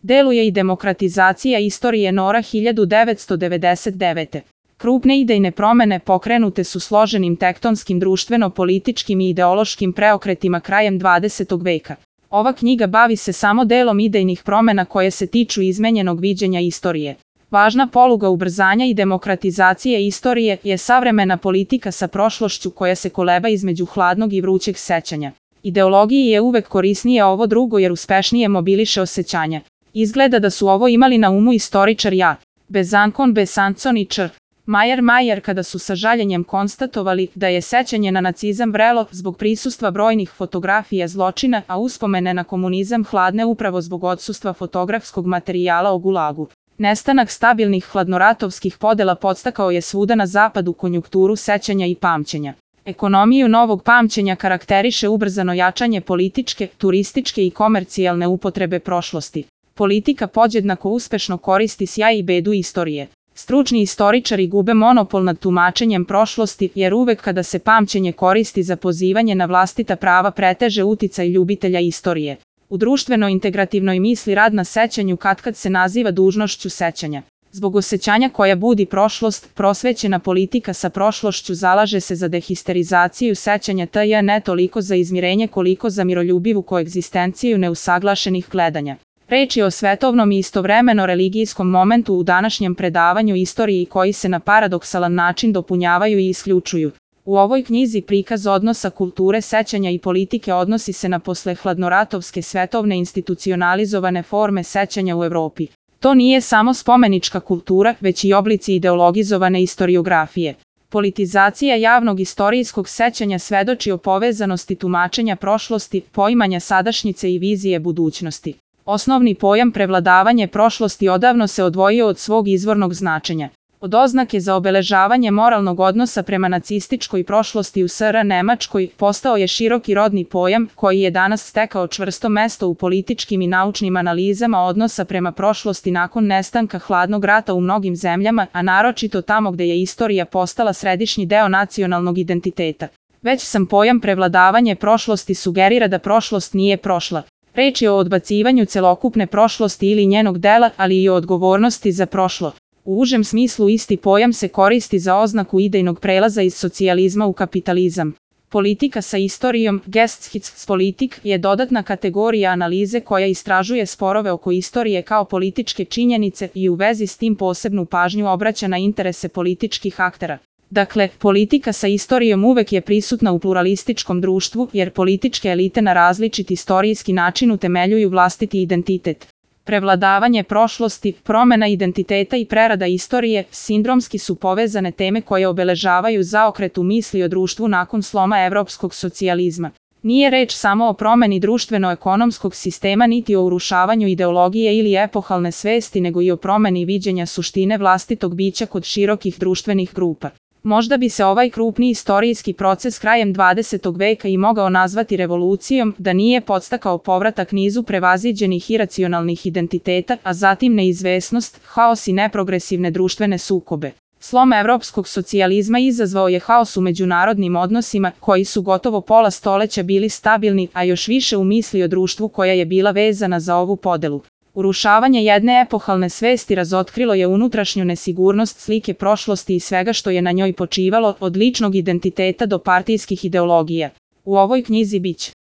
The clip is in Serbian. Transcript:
Deluje i demokratizacija istorije NOR-a 1999. Krupne idejne promene pokrenute su složenim tektonskim društveno-političkim i ideološkim preokretima krajem 20. veka. Ova knjiga bavi se samo delom idejnih promena koje se tiču izmenjenog viđenja istorije. Važna poluga ubrzanja i demokratizacije istorije je savremena politika sa prošlošću koja se koleba između hladnog i vrućeg sećanja. Ideologiji je uvek korisnije ovo drugo jer uspešnije mobiliše osjećanja. Izgleda da su ovo imali na umu istoričar Besancon i Č. Mayer kada su sa žaljenjem konstatovali da je sećanje na nacizam vrelo zbog prisustva brojnih fotografija zločina, a uspomene na komunizam hladne upravo zbog odsustva fotografskog materijala o Gulagu. Nestanak stabilnih hladnoratovskih podela podstakao je svuda na zapadu konjunkturu sećanja i pamćenja. Ekonomiju novog pamćenja karakteriše ubrzano jačanje političke, turističke i komercijalne upotrebe prošlosti. Politika podjednako uspešno koristi sjaj i bedu istorije. Stručni istoričari gube monopol nad tumačenjem prošlosti jer uvek kada se pamćenje koristi za pozivanje na vlastita prava preteže uticaj ljubitelja istorije. U društveno-integrativnoj misli rad na sećanju katkad se naziva dužnošću sećanja. Zbog osjećanja koja budi prošlost, prosvećena politika sa prošlošću zalaže se za dehisterizaciju sećanja tj. ne toliko za izmirenje koliko za miroljubivu koegzistenciju neusaglašenih gledanja. Reč je o svetovnom i istovremeno religijskom momentu u današnjem predavanju istoriji koji se na paradoksalan način dopunjavaju i isključuju. U ovoj knjizi prikaz odnosa kulture sećanja i politike odnosi se na posle hladnoratovske svetovne institucionalizovane forme sećanja u Evropi. To nije samo spomenička kultura, već i oblici ideologizovane istoriografije. Politizacija javnog istorijskog sećanja svedoči o povezanosti tumačenja prošlosti, poimanja sadašnjice i vizije budućnosti. Osnovni pojam prevladavanje prošlosti odavno se odvojio od svog izvornog značenja. Od oznake za obeležavanje moralnog odnosa prema nacističkoj prošlosti u SR Nemačkoj postao je široki rodni pojam koji je danas stekao čvrsto mesto u političkim i naučnim analizama odnosa prema prošlosti nakon nestanka hladnog rata u mnogim zemljama, a naročito tamo gde je istorija postala središnji deo nacionalnog identiteta. Već sam pojam prevladavanje prošlosti sugerira da prošlost nije prošla. Reč je o odbacivanju celokupne prošlosti ili njenog dela, ali i o odgovornosti za prošlo. U užem smislu isti pojam se koristi za oznaku idejnog prelaza iz socijalizma u kapitalizam. Politika sa istorijom, Geschichtspolitik, je dodatna kategorija analize koja istražuje sporove oko istorije kao političke činjenice i u vezi s tim posebnu pažnju obraća na interese političkih aktera. Dakle, politika sa istorijom uvek je prisutna u pluralističkom društvu jer političke elite na različit istorijski način utemeljuju vlastiti identitet. Prevladavanje prošlosti, promena identiteta i prerada istorije sindromski su povezane teme koje obeležavaju zaokret u misli o društvu nakon sloma evropskog socijalizma. Nije reč samo o promeni društveno-ekonomskog sistema niti o urušavanju ideologije ili epohalne svesti nego i o promeni viđenja suštine vlastitog bića kod širokih društvenih grupa. Možda bi se ovaj krupni istorijski proces krajem 20. veka i mogao nazvati revolucijom da nije podstakao povratak nizu prevaziđenih iracionalnih identiteta, a zatim neizvesnost, haos i neprogresivne društvene sukobe. Slom evropskog socijalizma izazvao je haos u međunarodnim odnosima koji su gotovo pola stoleća bili stabilni, a još više u misli o društvu koja je bila vezana za ovu podelu. Urušavanje jedne epohalne svesti razotkrilo je unutrašnju nesigurnost slike prošlosti i svega što je na njoj počivalo, od ličnog identiteta do partijskih ideologija. U ovoj knjizi biće